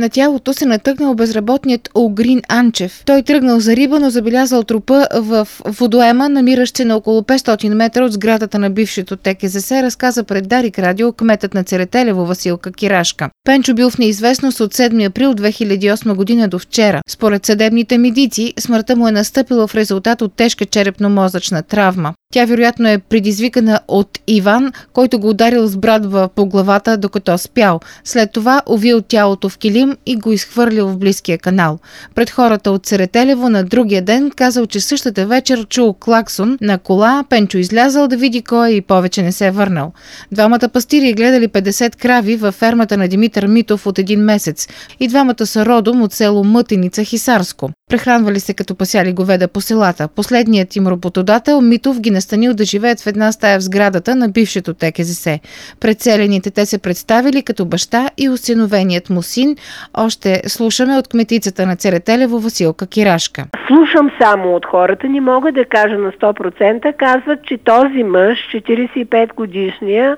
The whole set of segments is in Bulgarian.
На тялото се натъкнал безработният Огрин Анчев. Той тръгнал за риба, но забелязал трупа в водоема, намиращ се на около 500 метра от сградата на бившето ТКЗС, разказа пред Дарик Радио кметът на Церетелево Василка Кирашка. Пенчо бил в неизвестност от 7 април 2008 година до вчера. Според съдебните медици, смъртта му е настъпила в резултат от тежка черепно-мозъчна травма. Тя вероятно е предизвикана от Иван, който го ударил с брадва по главата, докато спял. След това увил тялото в килим и го изхвърлил в близкия канал. Пред хората от Церетелево на другия ден казал, че същата вечер чул клаксон на кола, Пенчо излязал да види кой и повече не се върнал. Двамата пастири гледали 50 крави във фермата на Димитър Митов от 1 месец. И двамата са родом от село Мътеница, Хисарско. Прехранвали се като пасяли говеда по селата. Последният им работодател Митов ги настанил да живеят в една стая в сградата на бившето ТКЗС. Пред селените те се представили като баща и осиновеният му син. Още слушаме от кметицата на Церетелево Василка Кирашка. Слушам само от хората, не мога да кажа на 100%, казват, че този мъж, 45 годишния,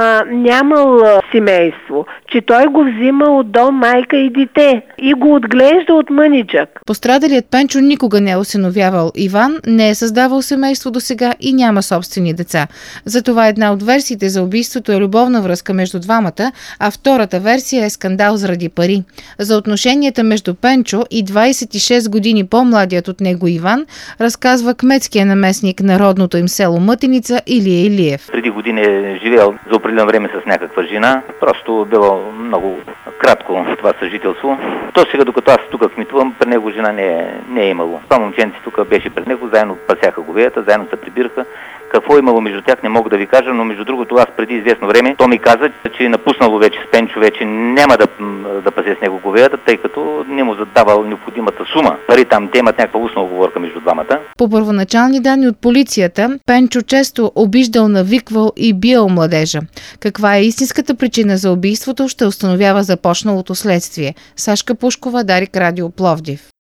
нямал семейство, че той го взима от дом майка и дете и го отглежда от мъничък. Пострадалият Пенчо никога не е осиновявал Иван, не е създавал семейство досега и няма собствени деца. Затова една от версиите за убийството е любовна връзка между двамата, а втората версия е скандал заради пари. За отношенията между Пенчо и 26 години по-младият от него Иван разказва кметския наместник на родното им село Мътеница Илия Илиев. Преди години е живеел за определено време с някаква жена, просто било много кратко това съжителство. То сега, докато аз тук кметувам, при него жена не е имало. Това момченце тук беше пред него, заедно пасяха говеята, заедно се прибираха. Какво е имало между тях, не мога да ви кажа, но между другото аз преди известно време то ми каза, че е напуснало вече с Пенчо, вече няма да пасе с него говеята, тъй като не му задавал необходимата сума. Пари там, те имат някаква устна оговорка между двамата. По първоначални данни от полицията, Пенчо често обиждал, навиквал и бил младежа. Каква е истинската причина за убийството, ще установява започналото следствие. Сашка Пушкова, Дарик Радио, Пловдив.